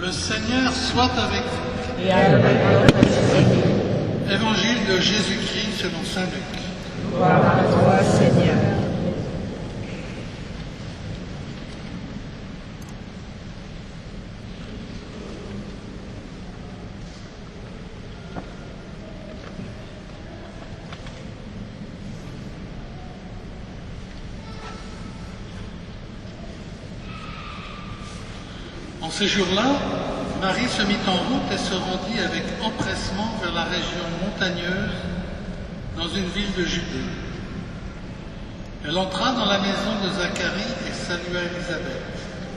Le Seigneur soit avec vous. Et avec votre esprit. Évangile de Jésus-Christ selon saint Luc. Gloire à toi, Seigneur. En ces jours-là, Marie se mit en route et se rendit avec empressement vers la région montagneuse, dans une ville de Judée. Elle entra dans la maison de Zacharie et salua Élisabeth.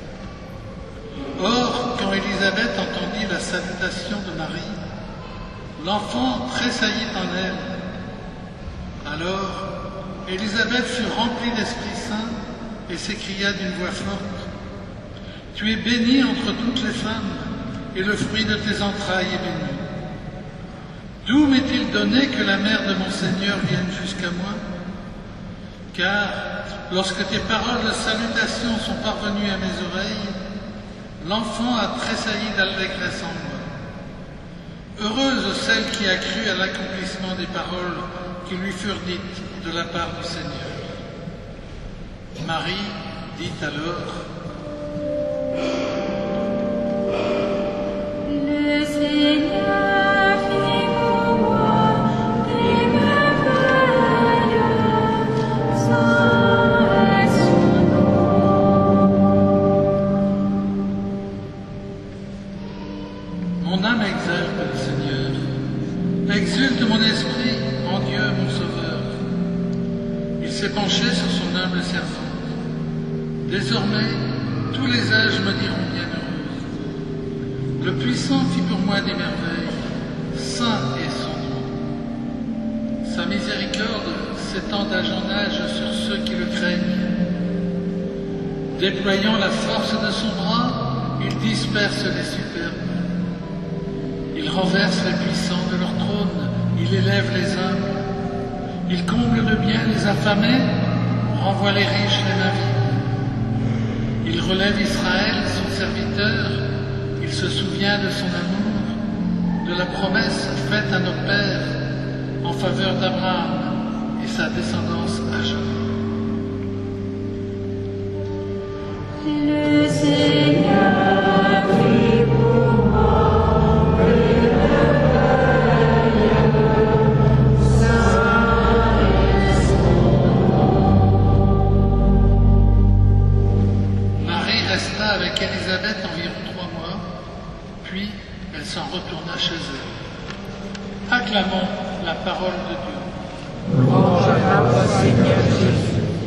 Or, quand Élisabeth entendit la salutation de Marie, l'enfant tressaillit en elle. Alors, Élisabeth fut remplie d'Esprit Saint et s'écria d'une voix forte: « Tu es bénie entre toutes les femmes, et le fruit de tes entrailles est béni. D'où m'est-il donné que la mère de mon Seigneur vienne jusqu'à moi? Car lorsque tes paroles de salutation sont parvenues à mes oreilles, l'enfant a tressailli d'allégresse en moi. Heureuse celle qui a cru à l'accomplissement des paroles qui lui furent dites de la part du Seigneur. » Marie dit alors: Le Seigneur fait pour moi des merveilles, saint est son nom. Mon âme exalte le Seigneur, exulte mon esprit en Dieu mon Sauveur. Il s'est penché sur son humble servante. Désormais, tous les âges me diront bienheureuse. Le Puissant fit pour moi des merveilles, saint est son nom. Sa miséricorde s'étend d'âge en âge sur ceux qui le craignent. Déployant la force de son bras, il disperse les superbes. Il renverse les puissants de leur trône, il élève les humbles. Il comble de bien les affamés, renvoie les riches les mains vides. Il relève Israël, son serviteur. Il se souvient de son amour, de la promesse faite à nos pères en faveur d'Abraham et sa descendance à jamais. Le Seigneur fait pour moi des merveilles, saint est son nom. Marie resta avec Élisabeth environ 3 mois, puis elle s'en retourna chez elle. Acclamons la parole de Dieu. Louange à toi, Seigneur Jésus.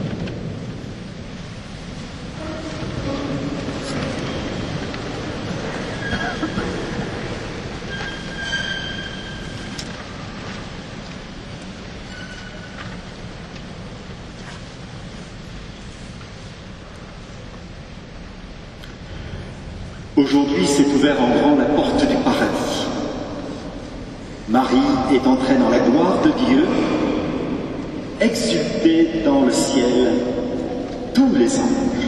Aujourd'hui s'est ouvert en grand la porte du paradis. Marie est entrée dans la gloire de Dieu, exultée dans le ciel tous les anges.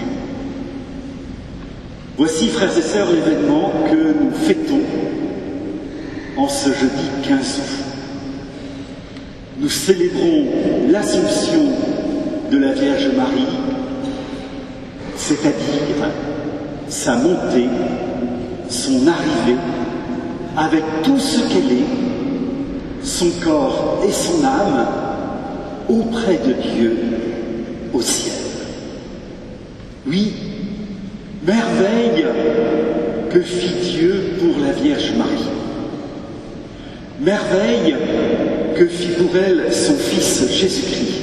Voici, frères et sœurs, l'événement que nous fêtons en ce jeudi 15 août. Nous célébrons l'Assomption de la Vierge Marie, c'est-à-dire sa montée, son arrivée, avec tout ce qu'elle est, son corps et son âme, auprès de Dieu, au ciel. Oui, merveille que fit Dieu pour la Vierge Marie. Merveille que fit pour elle son Fils Jésus-Christ.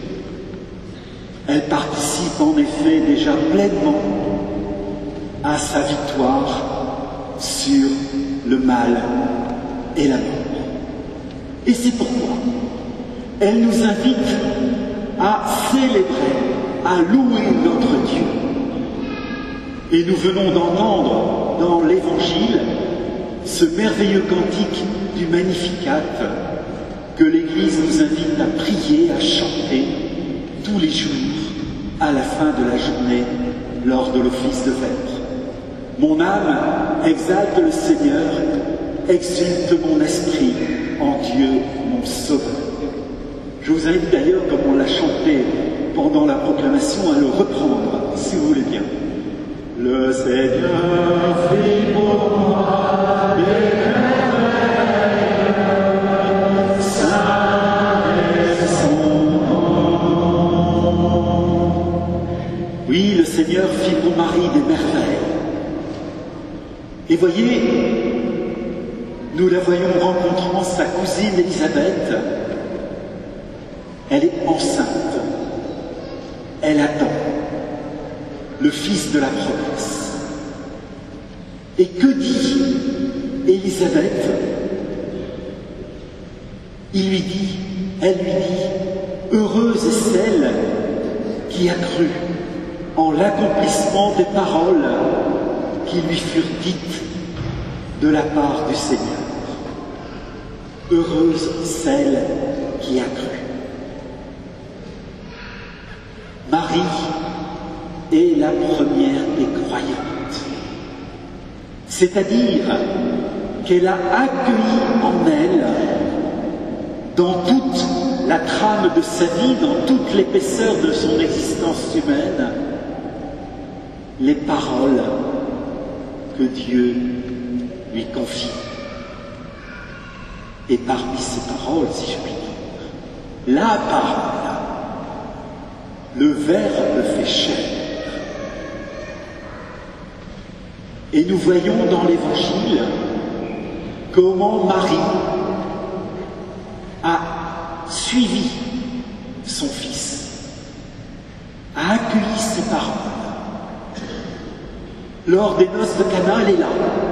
Elle participe en effet déjà pleinement à sa victoire sur le mal et la mort. Et c'est pourquoi elle nous invite à célébrer, à louer notre Dieu. Et nous venons d'entendre dans l'Évangile ce merveilleux cantique du Magnificat que l'Église nous invite à prier, à chanter tous les jours à la fin de la journée lors de l'office de vêpres. Mon âme exalte le Seigneur, exulte mon esprit en Dieu mon Sauveur. Je vous invite d'ailleurs, comme on l'a chanté pendant la proclamation, à le reprendre, si vous voulez bien. Le Seigneur fit pour moi des merveilles, saint est son nom. Oui, le Seigneur fit pour Marie des merveilles. Et voyez, nous la voyons rencontrant sa cousine Élisabeth. Elle est enceinte. Elle attend le fils de la promesse. Et que dit Élisabeth? Elle lui dit, heureuse est celle qui a cru en l'accomplissement des paroles qui lui furent dites de la part du Seigneur. Heureuse celle qui a cru. Marie est la première des croyantes, c'est-à-dire qu'elle a accueilli en elle, dans toute la trame de sa vie, dans toute l'épaisseur de son existence humaine, les paroles que Dieu lui confie. Et parmi ces paroles, si je puis dire, la parole, le Verbe fait chair. Et nous voyons dans l'Évangile comment Marie a suivi son Fils, a accueilli ses paroles. Lors des noces de Cana, elle est là.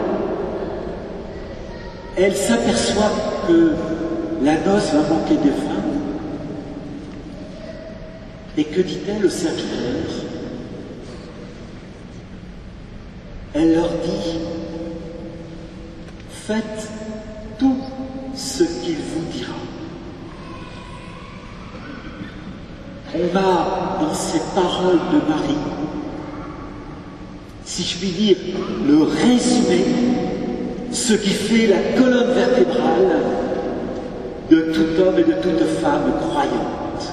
Elle s'aperçoit que la noce va manquer de vin. Et que dit-elle aux serviteurs? Elle leur dit, faites tout ce qu'il vous dira. On a dans ces paroles de Marie, si je puis dire, le résumé, ce qui fait la colonne vertébrale de tout homme et de toute femme croyante.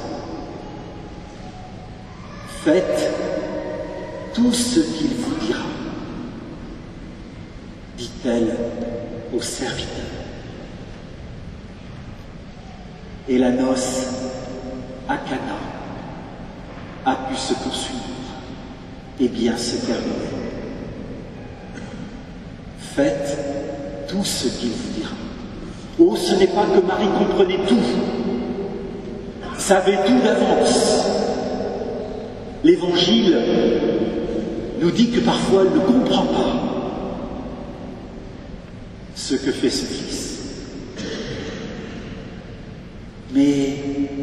Faites tout ce qu'il vous dira, dit-elle aux serviteurs. Et la noce à Cana a pu se poursuivre et bien se terminer. Faites tout ce qu'il vous dira. Oh, ce n'est pas que Marie comprenait tout, savait tout d'avance. L'Évangile nous dit que parfois elle ne comprend pas ce que fait ce Fils. Mais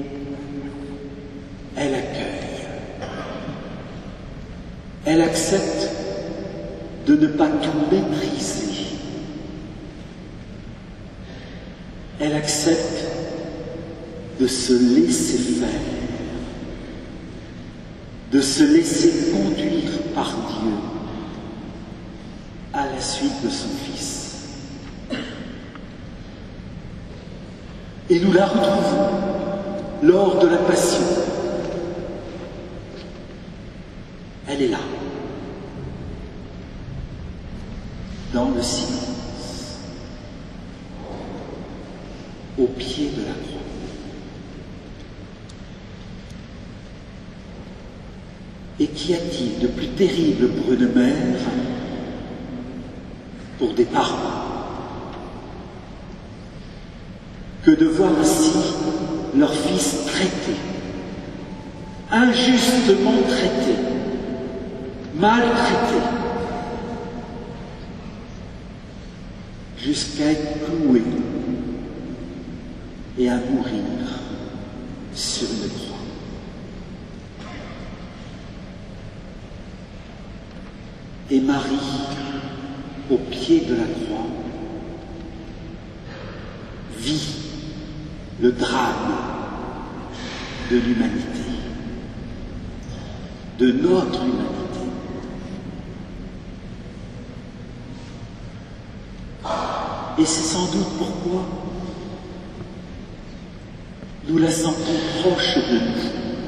elle accueille. Elle accepte de ne pas tout maîtriser. Elle accepte de se laisser faire, de se laisser conduire par Dieu à la suite de son Fils. Et nous la retrouvons lors de la Passion. Elle est là, dans le silence, au pied de la croix. Et qu'y a-t-il de plus terrible pour une mère, pour des parents, que de voir ainsi leur fils traité, injustement traité, maltraité, jusqu'à être cloué et à mourir sur une croix. Et Marie, au pied de la croix, vit le drame de l'humanité, de notre humanité. Et c'est sans doute pourquoi nous la sentons proche de nous.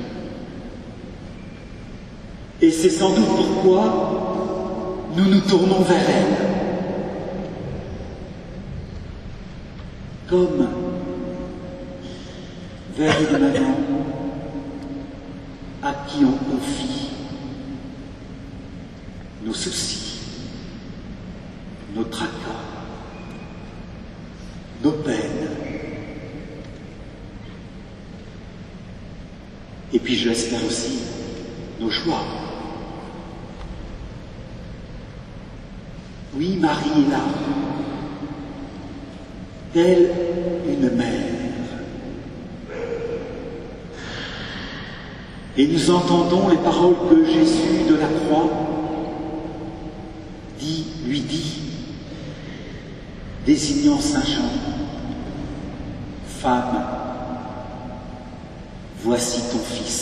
Et c'est sans doute pourquoi nous nous tournons vers elle. Comme vers une maman à qui on confie nos soucis, nos tracas, nos peines. Et puis je l'espère aussi, nos joies. Oui, Marie est là, telle une mère. Et nous entendons les paroles que Jésus de la croix lui dit, désignant Saint Jean, « Femme, voici ton fils. »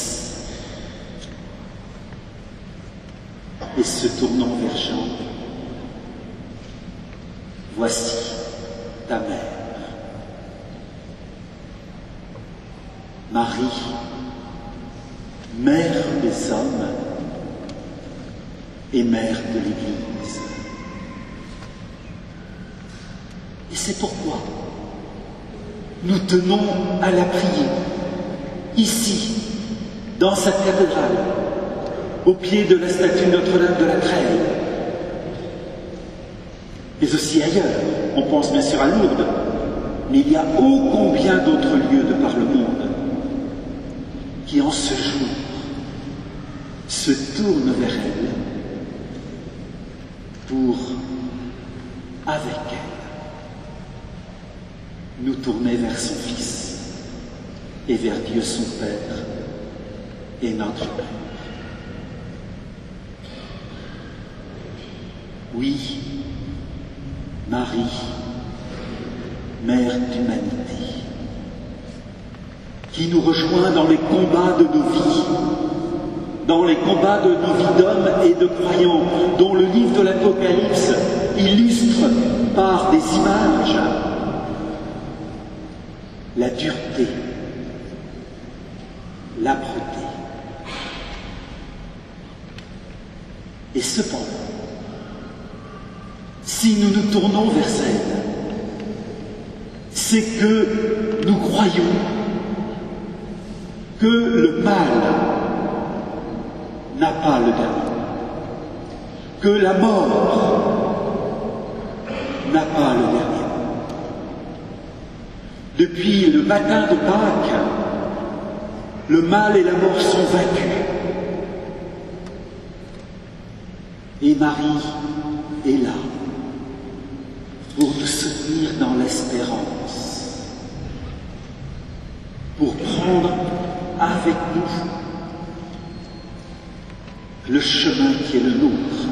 Et se tournant vers Jean, « Voici ta mère. » Marie, mère des hommes et mère de l'Église. Et c'est pourquoi nous tenons à la prier, ici, dans cette cathédrale, au pied de la statue Notre-Dame de la Treille, mais aussi ailleurs. On pense bien sûr à Lourdes, mais il y a ô combien d'autres lieux de par le monde qui, en ce jour, se tournent vers elle pour, avec elle, nous tourner vers son Fils et vers Dieu son Père et notre Père. Oui, Marie, Mère d'humanité, qui nous rejoint dans les combats de nos vies, dans les combats de nos vies d'hommes et de croyants, dont le livre de l'Apocalypse illustre par des images la dureté, l'âpreté. Et cependant, si nous nous tournons vers elle, c'est que nous croyons que le mal n'a pas le dernier, que la mort n'a pas le dernier. Depuis le matin de Pâques, le mal et la mort sont vaincus. Et Marie est là pour nous soutenir dans l'espérance, pour prendre avec nous le chemin qui est le nôtre,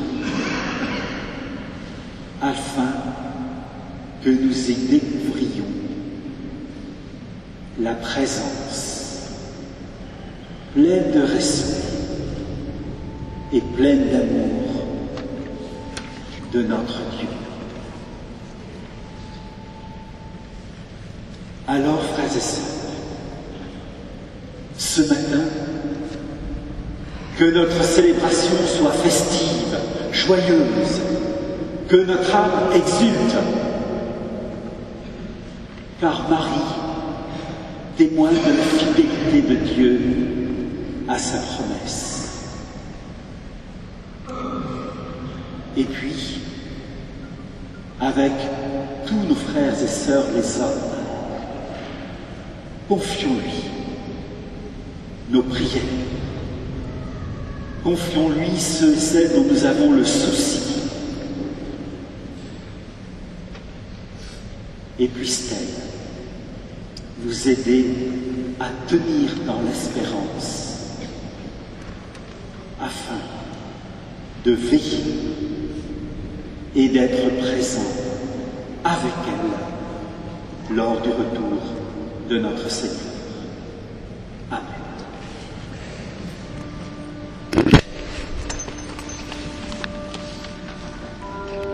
afin que nous y découvrions la présence pleine de respect et pleine d'amour de notre Dieu. Alors, frères et sœurs, ce matin, que notre célébration soit festive, joyeuse, que notre âme exulte, car Marie témoigne de la fidélité de Dieu à sa promesse. Et puis, avec tous nos frères et sœurs les hommes, confions-lui nos prières. Confions-lui ceux et celles dont nous avons le souci. Et puisse-t-elle nous aider à tenir dans l'espérance, afin de veiller et d'être présent avec elle lors du retour de notre Seigneur.